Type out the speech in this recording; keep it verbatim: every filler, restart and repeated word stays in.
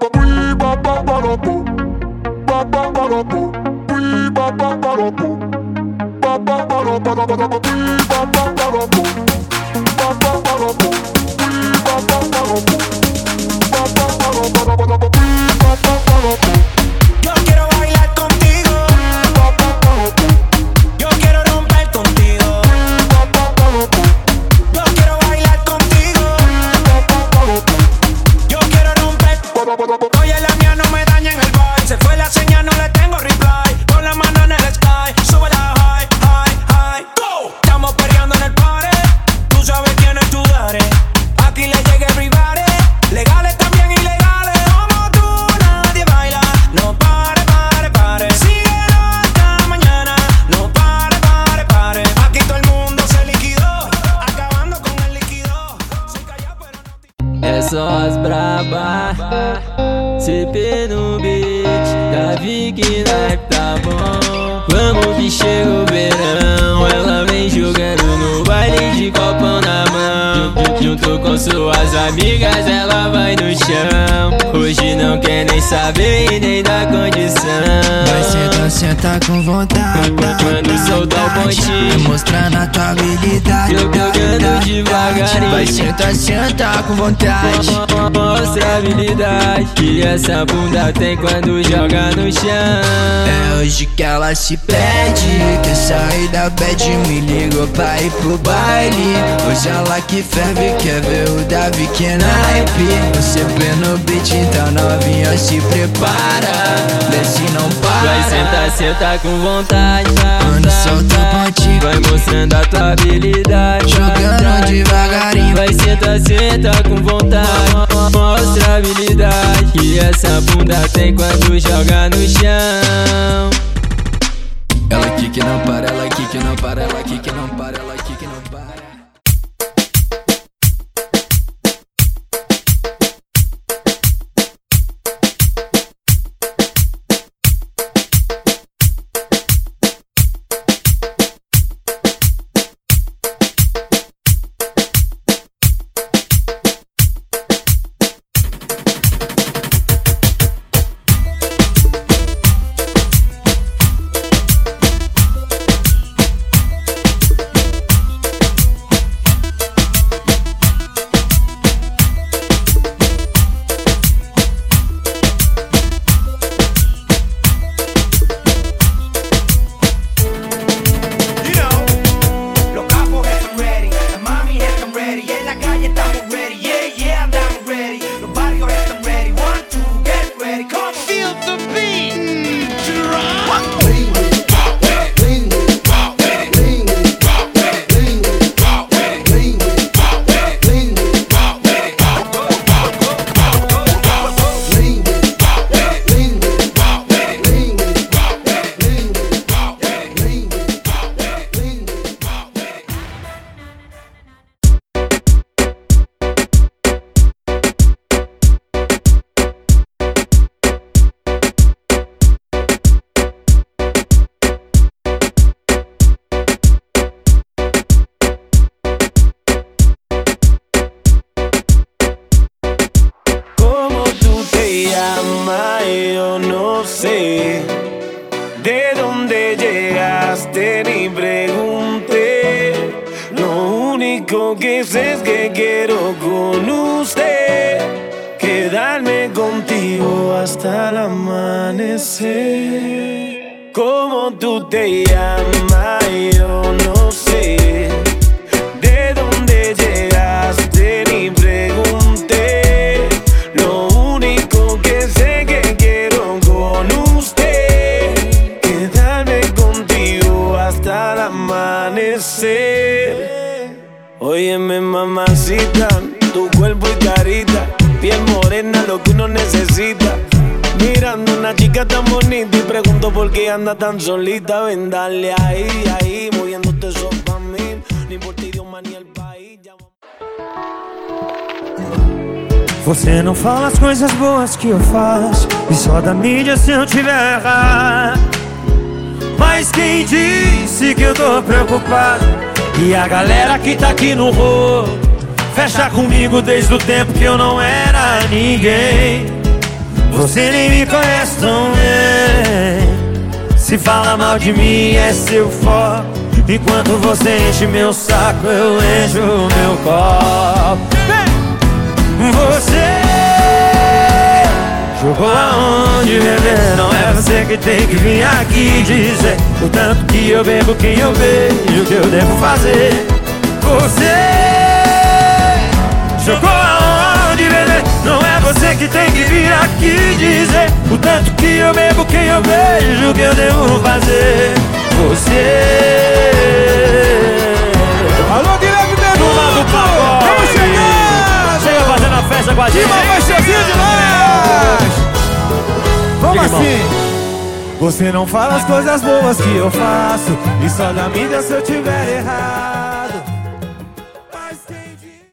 quiero bailar contigo, yo quiero romper contigo, yo quiero bailar contigo, yo quiero romper. Oye, la mía no me daña en el vibe, se fue la señal, no le tengo reply. Con la mano en el sky, sube la high, high, high, go. Estamos peleando en el party, tú sabes quién es tu daddy. Aquí le llega everybody, legales también ilegales. Como tú nadie baila, no pare, pare, pare. Síguelo hasta mañana, no pare, pare, pare. Aquí todo el mundo se liquidó, acabando con el líquido. Soy callado pero no te... É só as braba, C P no beat, Davi que naipe tá bom. Vamos que chega o verão, ela vem jogando no baile de copão na mão. Junto com suas amigas ela vai no chão. Hoje não quer nem saber e nem dar condição. Vai sentar, sentar com vontade. Quando soltar o pontinho, mostrando a tua habilidade. jogando devagarinho. Vai sentar, sentar com vontade. Mostra a habilidade que essa bunda tem quando joga no chão. É hoje que ela se pede, quer sair da bad, me ligou pra ir pro baile. Hoje ela que ferve, quer ver o Davi que é naipe. Você vê no beat, então novinha se prepara. Desce não para. Vai sentar, sentar com vontade. Quando solta o pontinho, vai mostrando a tua habilidade. jogando devagarinho. Vai sentar, sentar com vontade. Mostra a habilidade que essa bunda tem quando joga no chão. Ela aqui que não para, ela aqui que não para, ela aqui que não para, ela aqui que não para. de dónde llegaste ni pregunté. Lo único que sé es que quiero con usted quedarme contigo hasta el amanecer. ¿Cómo tú te llamas? Yo no sé. ¿De dónde llegaste? Ni pregunté. Lo único que sé que quiero con usted quedarme contigo hasta el amanecer. Óyeme, mamacita, tu cuerpo y carita, piel morena, lo que uno necesita. Mirando una chica tan bonita y pregunto por qué anda tan solita. Ven, dale ahí, ahí, moviéndote eso pa' mí. Ni por ti, Dios, ni el país. Você não fala as coisas boas que eu faço, e só da mídia se eu tiver errado. Mas quem disse que eu tô preocupado? E a galera que tá aqui no rolo fecha comigo desde o tempo que eu não era ninguém. Você nem me conhece tão bem. Se fala mal de mim é seu foco. Enquanto você enche meu saco, eu encho meu copo. Você jogou aonde, bebê? Não é você que tem que vir aqui dizer o tanto que eu bebo, quem eu beijo, o que eu devo fazer. Você jogou aonde, bebê? Não é você que tem que vir aqui dizer o tanto que eu bebo, quem eu beijo, o que eu devo fazer. Você. Alô, Guilherme Benuto! Vamos chegar! Chega fazendo a festa com a gente. Que uma gostosinha demais! Vamos Diga, assim! Você não fala as coisas boas que eu faço, e só dá mídia se eu tiver errado.